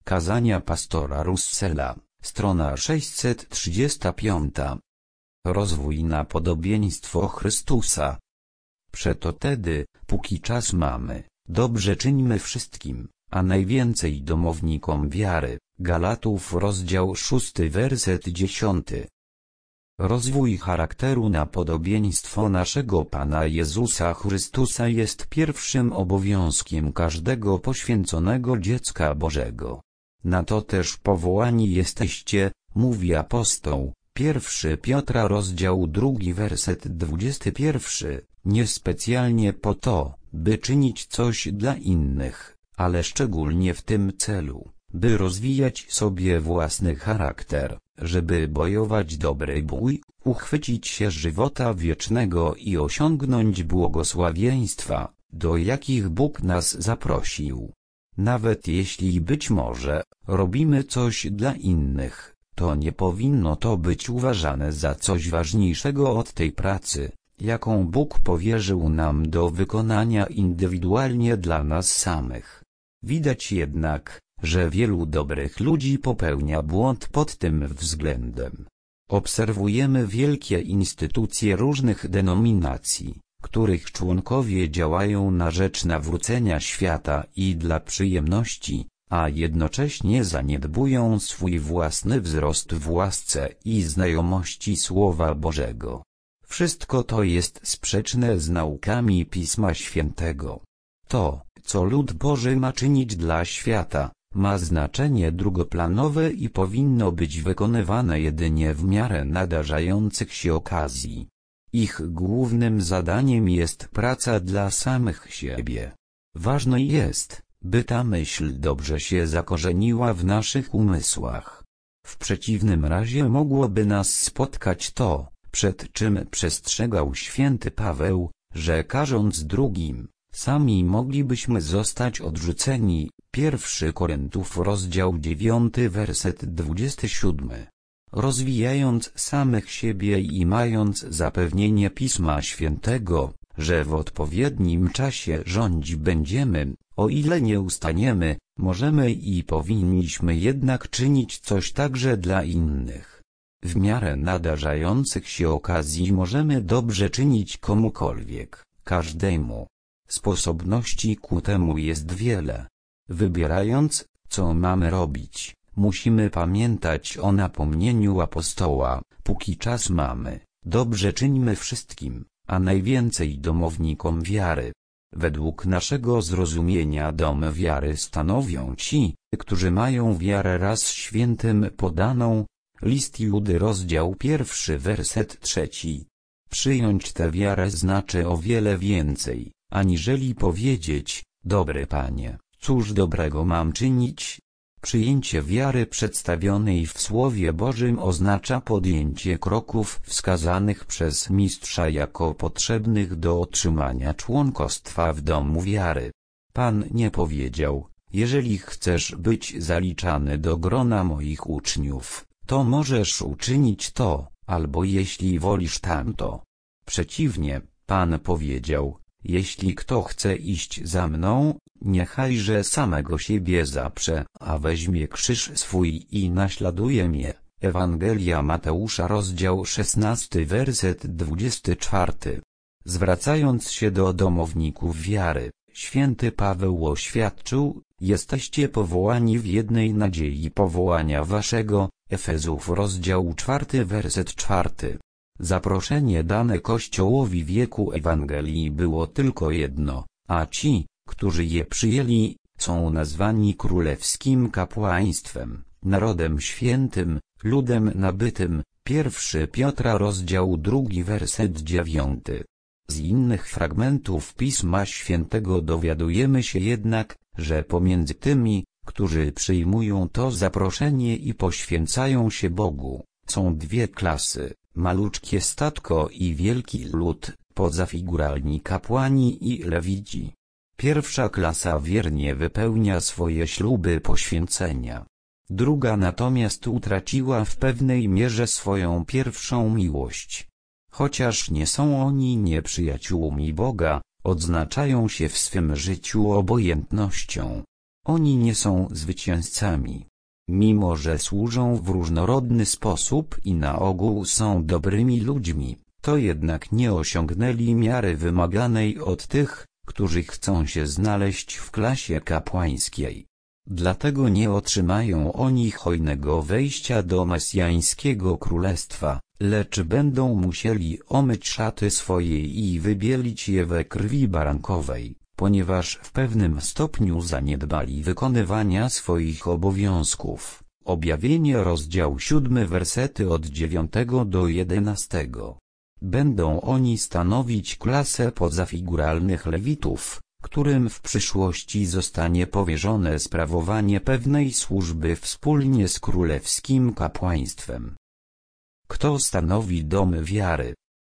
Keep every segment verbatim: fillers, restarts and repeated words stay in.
Kazania pastora Russella, strona sześćset trzydziesta pięć. Rozwój na podobieństwo Chrystusa. Przeto tedy, póki czas mamy, dobrze czyńmy wszystkim, a najwięcej domownikom wiary. Galatów rozdział szósty werset dziesiąty. Rozwój charakteru na podobieństwo naszego Pana Jezusa Chrystusa jest pierwszym obowiązkiem każdego poświęconego dziecka Bożego. Na to też powołani jesteście, mówi apostoł, pierwszy Piotra rozdział drugi werset dwudziesty pierwszy, nie specjalnie po to, by czynić coś dla innych, ale szczególnie w tym celu, by rozwijać sobie własny charakter, żeby bojować dobry bój, uchwycić się żywota wiecznego i osiągnąć błogosławieństwa, do jakich Bóg nas zaprosił. Nawet jeśli być może robimy coś dla innych, to nie powinno to być uważane za coś ważniejszego od tej pracy, jaką Bóg powierzył nam do wykonania indywidualnie dla nas samych. Widać jednak, że wielu dobrych ludzi popełnia błąd pod tym względem. Obserwujemy wielkie instytucje różnych denominacji, których członkowie działają na rzecz nawrócenia świata i dla przyjemności, a jednocześnie zaniedbują swój własny wzrost w łasce i znajomości Słowa Bożego. Wszystko to jest sprzeczne z naukami Pisma Świętego. To, co lud Boży ma czynić dla świata, ma znaczenie drugoplanowe i powinno być wykonywane jedynie w miarę nadarzających się okazji. Ich głównym zadaniem jest praca dla samych siebie. Ważne jest, by ta myśl dobrze się zakorzeniła w naszych umysłach. W przeciwnym razie mogłoby nas spotkać to, przed czym przestrzegał święty Paweł, że karząc drugim, sami moglibyśmy zostać odrzuceni. Pierwszy Koryntiów rozdział dziewiąty werset dwudziesty siódmy. Rozwijając samych siebie i mając zapewnienie Pisma Świętego, że w odpowiednim czasie rządzić będziemy, o ile nie ustaniemy, możemy i powinniśmy jednak czynić coś także dla innych. W miarę nadarzających się okazji możemy dobrze czynić komukolwiek, każdemu. Sposobności ku temu jest wiele. Wybierając, co mamy robić, musimy pamiętać o napomnieniu apostoła, póki czas mamy, dobrze czyńmy wszystkim, a najwięcej domownikom wiary. Według naszego zrozumienia dom wiary stanowią ci, którzy mają wiarę raz świętym podaną. List Judy rozdział pierwszy werset trzeci. Przyjąć tę wiarę znaczy o wiele więcej, aniżeli powiedzieć, dobry Panie, cóż dobrego mam czynić? Przyjęcie wiary przedstawionej w Słowie Bożym oznacza podjęcie kroków wskazanych przez mistrza jako potrzebnych do otrzymania członkostwa w domu wiary. Pan nie powiedział, jeżeli chcesz być zaliczany do grona moich uczniów, to możesz uczynić to, albo jeśli wolisz tamto. Przeciwnie, Pan powiedział, jeśli kto chce iść za mną, niechajże samego siebie zaprze, a weźmie krzyż swój i naśladuje mnie. Ewangelia Mateusza rozdział szesnasty werset dwudziesty czwarty. Zwracając się do domowników wiary, święty Paweł oświadczył, jesteście powołani w jednej nadziei powołania waszego, Efezów rozdział czwarty werset czwarty. Zaproszenie dane Kościołowi wieku Ewangelii było tylko jedno, a ci, którzy je przyjęli, są nazwani królewskim kapłaństwem, narodem świętym, ludem nabytym. Pierwszy Piotra rozdział drugi werset dziewiąty. Z innych fragmentów Pisma Świętego dowiadujemy się jednak, że pomiędzy tymi, którzy przyjmują to zaproszenie i poświęcają się Bogu, są dwie klasy. Maluczkie statko i wielki lud, pozafiguralni kapłani i lewici. Pierwsza klasa wiernie wypełnia swoje śluby poświęcenia. Druga natomiast utraciła w pewnej mierze swoją pierwszą miłość. Chociaż nie są oni nieprzyjaciółmi Boga, odznaczają się w swym życiu obojętnością. Oni nie są zwycięzcami. Mimo że służą w różnorodny sposób i na ogół są dobrymi ludźmi, to jednak nie osiągnęli miary wymaganej od tych, którzy chcą się znaleźć w klasie kapłańskiej. Dlatego nie otrzymają oni hojnego wejścia do mesjańskiego królestwa, lecz będą musieli omyć szaty swoje i wybielić je we krwi barankowej, ponieważ w pewnym stopniu zaniedbali wykonywania swoich obowiązków. Objawienie rozdział siódmy wersety od dziewiątego do jedenastego. Będą oni stanowić klasę pozafiguralnych lewitów, którym w przyszłości zostanie powierzone sprawowanie pewnej służby wspólnie z królewskim kapłaństwem. Kto stanowi dom wiary?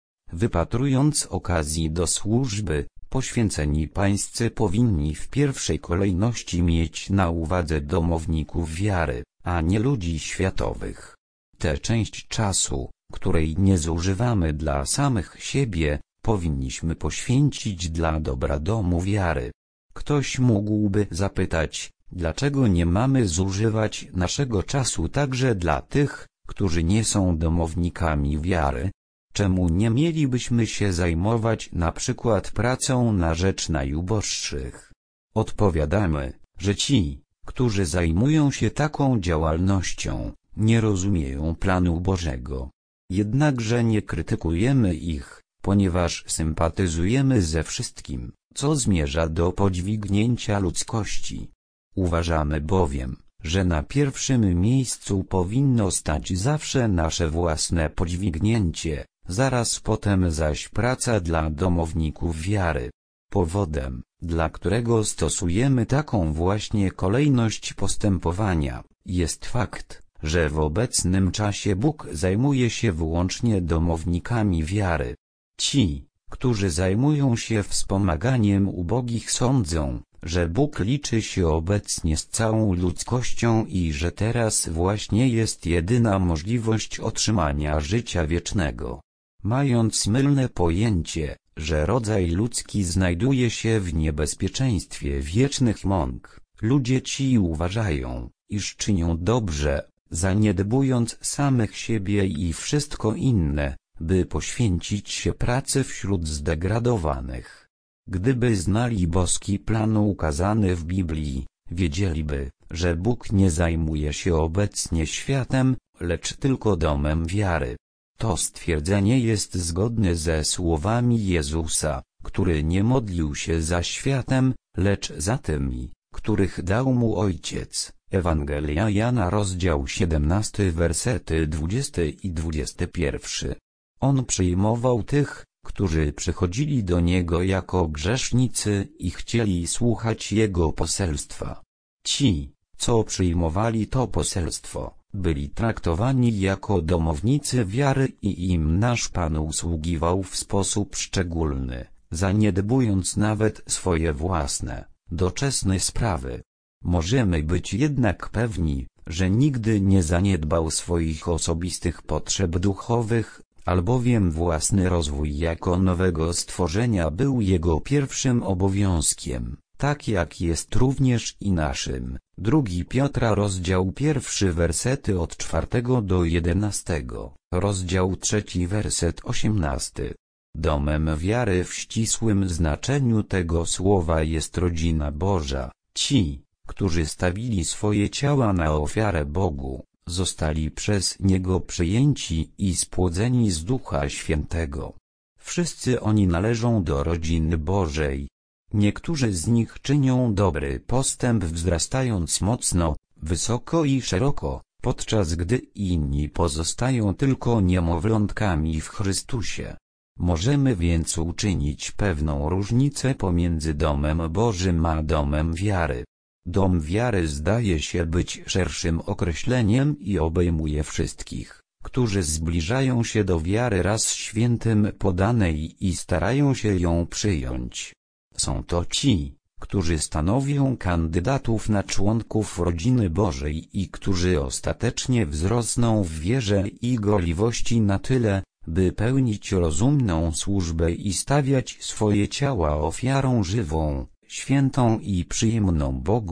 Wypatrując okazji do służby, poświęceni pańscy powinni w pierwszej kolejności mieć na uwadze domowników wiary, a nie ludzi światowych. Tę część czasu, której nie zużywamy dla samych siebie, powinniśmy poświęcić dla dobra domu wiary. Ktoś mógłby zapytać, dlaczego nie mamy zużywać naszego czasu także dla tych, którzy nie są domownikami wiary? Czemu nie mielibyśmy się zajmować na przykład pracą na rzecz najuboższych? Odpowiadamy, że ci, którzy zajmują się taką działalnością, nie rozumieją planu Bożego. Jednakże nie krytykujemy ich, ponieważ sympatyzujemy ze wszystkim, co zmierza do podźwignięcia ludzkości. Uważamy bowiem, że na pierwszym miejscu powinno stać zawsze nasze własne podźwignięcie, zaraz potem zaś praca dla domowników wiary. Powodem, dla którego stosujemy taką właśnie kolejność postępowania, jest fakt, że w obecnym czasie Bóg zajmuje się wyłącznie domownikami wiary. Ci, którzy zajmują się wspomaganiem ubogich, sądzą, że Bóg liczy się obecnie z całą ludzkością i że teraz właśnie jest jedyna możliwość otrzymania życia wiecznego. Mając mylne pojęcie, że rodzaj ludzki znajduje się w niebezpieczeństwie wiecznych mąk, ludzie ci uważają, iż czynią dobrze, zaniedbując samych siebie i wszystko inne, by poświęcić się pracy wśród zdegradowanych. Gdyby znali boski plan ukazany w Biblii, wiedzieliby, że Bóg nie zajmuje się obecnie światem, lecz tylko domem wiary. To stwierdzenie jest zgodne ze słowami Jezusa, który nie modlił się za światem, lecz za tymi, których dał mu Ojciec. Ewangelia Jana rozdział siedemnasty wersety dwudziesty i dwudziesty pierwszy. On przyjmował tych, którzy przychodzili do Niego jako grzesznicy i chcieli słuchać Jego poselstwa. Ci, co przyjmowali to poselstwo, byli traktowani jako domownicy wiary i im nasz Pan usługiwał w sposób szczególny, zaniedbując nawet swoje własne, doczesne sprawy. Możemy być jednak pewni, że nigdy nie zaniedbał swoich osobistych potrzeb duchowych, albowiem własny rozwój jako nowego stworzenia był jego pierwszym obowiązkiem, tak jak jest również i naszym. Drugi Piotra rozdział pierwszy wersety od czwartego do jedenastego, rozdział trzeci werset osiemnasty. Domem wiary w ścisłym znaczeniu tego słowa jest rodzina Boża. Ci, którzy stawili swoje ciała na ofiarę Bogu, zostali przez Niego przyjęci i spłodzeni z Ducha Świętego. Wszyscy oni należą do rodziny Bożej. Niektórzy z nich czynią dobry postęp, wzrastając mocno, wysoko i szeroko, podczas gdy inni pozostają tylko niemowlątkami w Chrystusie. Możemy więc uczynić pewną różnicę pomiędzy domem Bożym a domem wiary. Dom wiary zdaje się być szerszym określeniem i obejmuje wszystkich, którzy zbliżają się do wiary raz świętym podanej i starają się ją przyjąć. Są to ci, którzy stanowią kandydatów na członków rodziny Bożej i którzy ostatecznie wzrosną w wierze i gorliwości na tyle, by pełnić rozumną służbę i stawiać swoje ciała ofiarą żywą, świętą i przyjemną Bogu.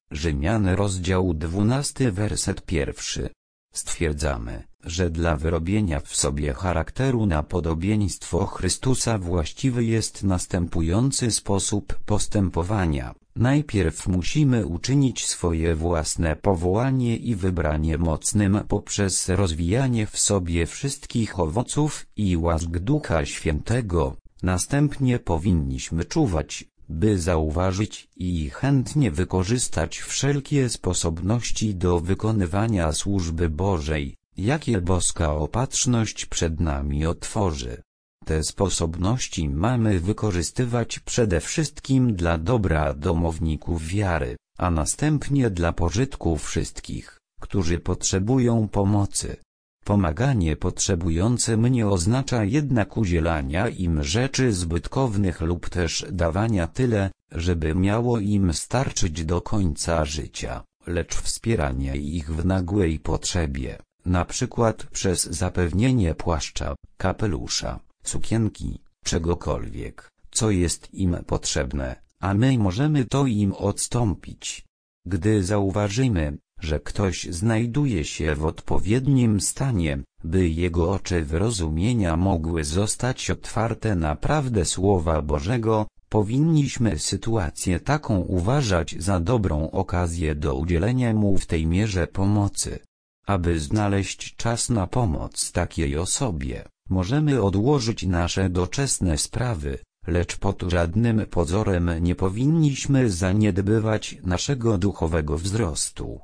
Rzymian rozdział dwunasty werset pierwszy. Stwierdzamy, że dla wyrobienia w sobie charakteru na podobieństwo Chrystusa właściwy jest następujący sposób postępowania. Najpierw musimy uczynić swoje własne powołanie i wybranie mocnym poprzez rozwijanie w sobie wszystkich owoców i łask Ducha Świętego. Następnie powinniśmy czuwać, by zauważyć i chętnie wykorzystać wszelkie sposobności do wykonywania służby Bożej, jakie boska opatrzność przed nami otworzy. Te sposobności mamy wykorzystywać przede wszystkim dla dobra domowników wiary, a następnie dla pożytku wszystkich, którzy potrzebują pomocy. Pomaganie potrzebującym nie oznacza jednak udzielania im rzeczy zbytkownych lub też dawania tyle, żeby miało im starczyć do końca życia, lecz wspieranie ich w nagłej potrzebie, na przykład przez zapewnienie płaszcza, kapelusza, sukienki, czegokolwiek, co jest im potrzebne, a my możemy to im odstąpić. Gdy zauważymy, że ktoś znajduje się w odpowiednim stanie, by jego oczy wyrozumienia mogły zostać otwarte na prawdę Słowa Bożego, powinniśmy sytuację taką uważać za dobrą okazję do udzielenia mu w tej mierze pomocy. Aby znaleźć czas na pomoc takiej osobie, możemy odłożyć nasze doczesne sprawy, lecz pod żadnym pozorem nie powinniśmy zaniedbywać naszego duchowego wzrostu.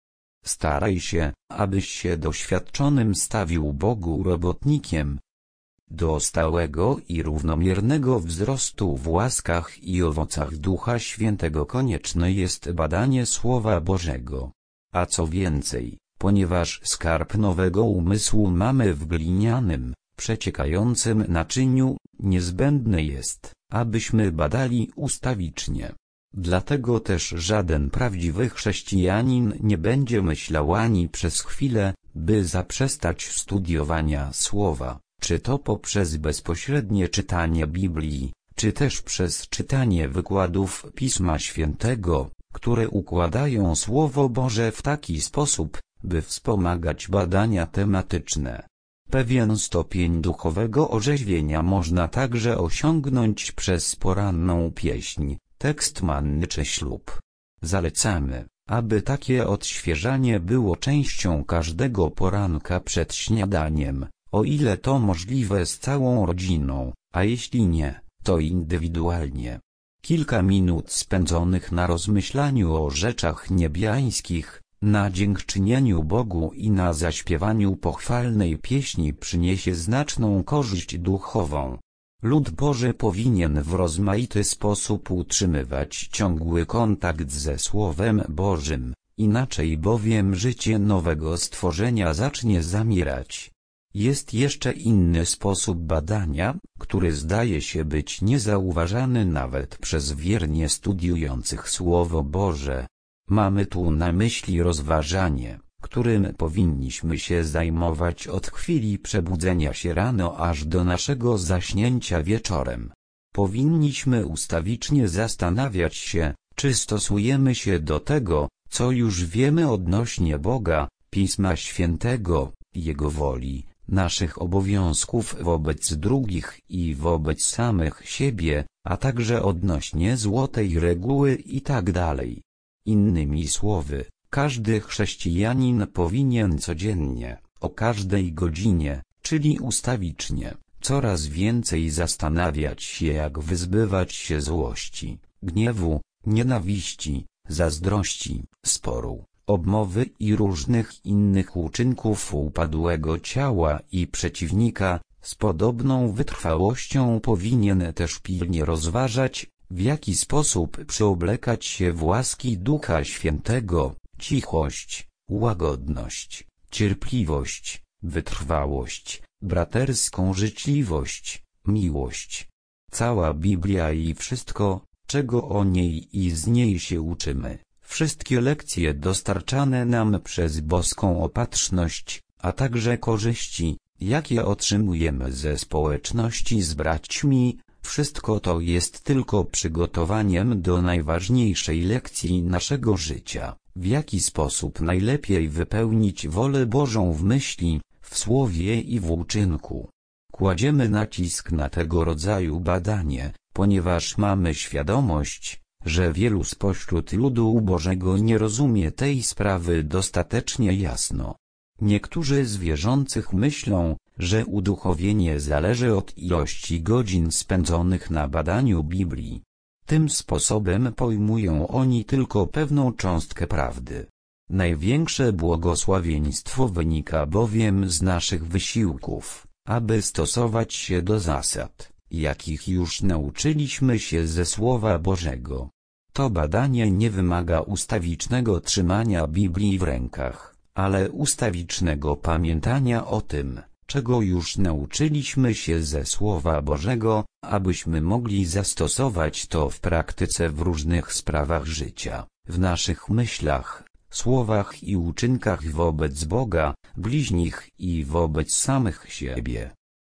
Staraj się, abyś się doświadczonym stawił Bogu robotnikiem. Do stałego i równomiernego wzrostu w łaskach i owocach Ducha Świętego konieczne jest badanie Słowa Bożego. A co więcej, ponieważ skarb nowego umysłu mamy w glinianym, przeciekającym naczyniu, niezbędne jest, abyśmy badali ustawicznie. Dlatego też żaden prawdziwy chrześcijanin nie będzie myślał ani przez chwilę, by zaprzestać studiowania Słowa, czy to poprzez bezpośrednie czytanie Biblii, czy też przez czytanie wykładów Pisma Świętego, które układają Słowo Boże w taki sposób, by wspomagać badania tematyczne. Pewien stopień duchowego orzeźwienia można także osiągnąć przez poranną pieśń, tekst manny czy ślub. Zalecamy, aby takie odświeżanie było częścią każdego poranka przed śniadaniem, o ile to możliwe z całą rodziną, a jeśli nie, to indywidualnie. Kilka minut spędzonych na rozmyślaniu o rzeczach niebiańskich, na dziękczynieniu Bogu i na zaśpiewaniu pochwalnej pieśni przyniesie znaczną korzyść duchową. Lud Boży powinien w rozmaity sposób utrzymywać ciągły kontakt ze Słowem Bożym, inaczej bowiem życie nowego stworzenia zacznie zamierać. Jest jeszcze inny sposób badania, który zdaje się być niezauważany nawet przez wiernie studiujących Słowo Boże. Mamy tu na myśli rozważanie, którym powinniśmy się zajmować od chwili przebudzenia się rano aż do naszego zaśnięcia wieczorem. Powinniśmy ustawicznie zastanawiać się, czy stosujemy się do tego, co już wiemy odnośnie Boga, Pisma Świętego, Jego woli, naszych obowiązków wobec drugich i wobec samych siebie, a także odnośnie złotej reguły itd. Innymi słowy, każdy chrześcijanin powinien codziennie, o każdej godzinie, czyli ustawicznie, coraz więcej zastanawiać się, jak wyzbywać się złości, gniewu, nienawiści, zazdrości, sporu, obmowy i różnych innych uczynków upadłego ciała i przeciwnika. Z podobną wytrwałością powinien też pilnie rozważać, w jaki sposób przyoblekać się w łaski Ducha Świętego, cichość, łagodność, cierpliwość, wytrwałość, braterską życzliwość, miłość. Cała Biblia i wszystko, czego o niej i z niej się uczymy, wszystkie lekcje dostarczane nam przez boską opatrzność, a także korzyści, jakie otrzymujemy ze społeczności z braćmi, wszystko to jest tylko przygotowaniem do najważniejszej lekcji naszego życia, w jaki sposób najlepiej wypełnić wolę Bożą w myśli, w słowie i w uczynku. Kładziemy nacisk na tego rodzaju badanie, ponieważ mamy świadomość, że wielu spośród ludu Bożego nie rozumie tej sprawy dostatecznie jasno. Niektórzy z wierzących myślą, że uduchowienie zależy od ilości godzin spędzonych na badaniu Biblii. Tym sposobem pojmują oni tylko pewną cząstkę prawdy. Największe błogosławieństwo wynika bowiem z naszych wysiłków, aby stosować się do zasad, jakich już nauczyliśmy się ze Słowa Bożego. To badanie nie wymaga ustawicznego trzymania Biblii w rękach, ale ustawicznego pamiętania o tym, czego już nauczyliśmy się ze Słowa Bożego, abyśmy mogli zastosować to w praktyce w różnych sprawach życia, w naszych myślach, słowach i uczynkach wobec Boga, bliźnich i wobec samych siebie.